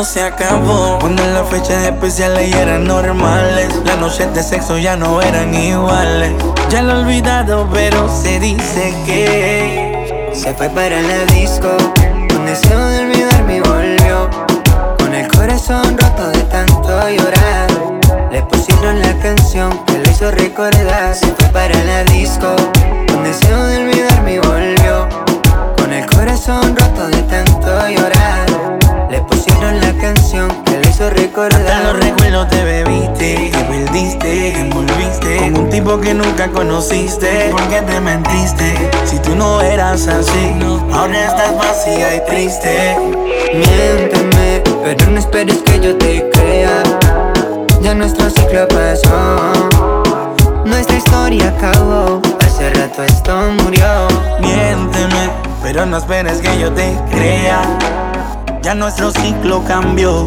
todo se acabó. Cuando las fechas especiales ya eran normales, las noches de sexo ya no eran iguales. Ya lo he olvidado, pero se dice que se fue para la disco, con deseo de olvidarme y volvió, con el corazón roto de tanto llorar. Le pusieron la canción que le hizo recordar. Se fue para la disco, con deseo de olvidarme y volvió, con el corazón roto de tanto llorar. Le pusieron la canción que le hizo recordar. hasta los recuerdos te bebiste, te perdiste, te envolviste con un tipo que nunca conociste. ¿Por qué te mentiste? Si tú no eras así, ahora estás vacía y triste. Miénteme, pero no esperes que yo te crea. Ya nuestro ciclo pasó, nuestra historia acabó, hace rato esto murió. Miénteme, pero no esperes que yo te crea. Ya nuestro ciclo cambió,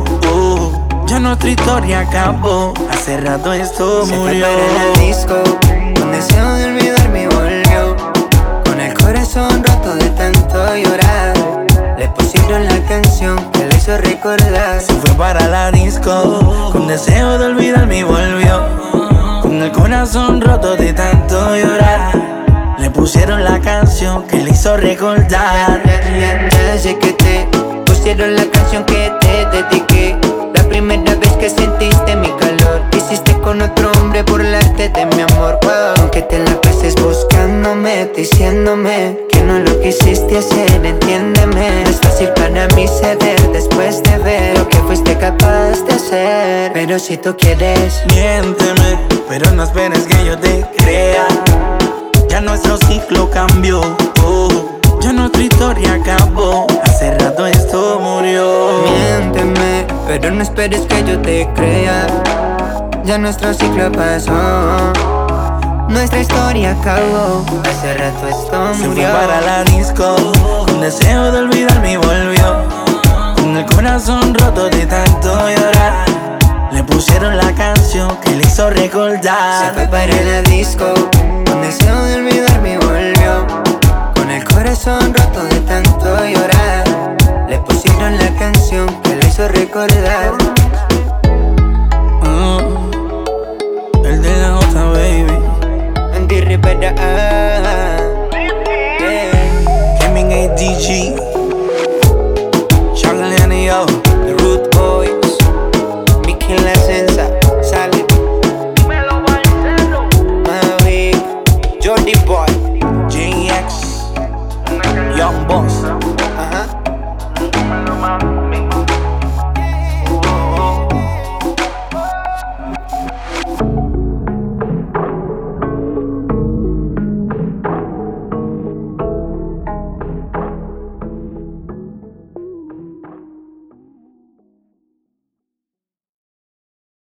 ya nuestra historia acabó, hace rato esto murió. Se fue para la disco, con deseo de olvidarme y volvió, con el corazón roto de tanto llorar. Le pusieron la canción que le hizo recordar. Se fue para la disco, con deseo de olvidarme y volvió, con el corazón roto de tanto llorar. Le pusieron la canción que le hizo recordar. Ya sé que te pusieron la canción que te dediqué, la primera vez que sentiste mi calor. Hiciste con otro hombre burlarte de mi amor, wow. Aunque te la pases buscándome, diciéndome que no lo quisiste hacer, entiéndeme. No es fácil para mí ceder después de ver lo que fuiste capaz de hacer. Pero si tú quieres, miénteme, pero no esperes que yo te crea. Ya nuestro ciclo cambió, ya nuestra historia acabó, hace rato esto murió. miénteme, pero no esperes que yo te crea. Ya nuestro ciclo pasó, nuestra historia acabó, hace rato esto murió. Se fue para la disco, con deseo de olvidarme y volvió, con el corazón roto de tanto llorar. Le pusieron la canción que le hizo recordar. Se fue para la disco, con deseo de olvidarme y volvió, con el corazón roto de tanto llorar. Le pusieron la canción que le hizo recordar. El de la J, baby. Andy Rivera, Gaming ADG, Charlie and yo, The Root Boys, Mickey La Senza, Sale, Mavic, Jordi Boy, JX, Young Boss.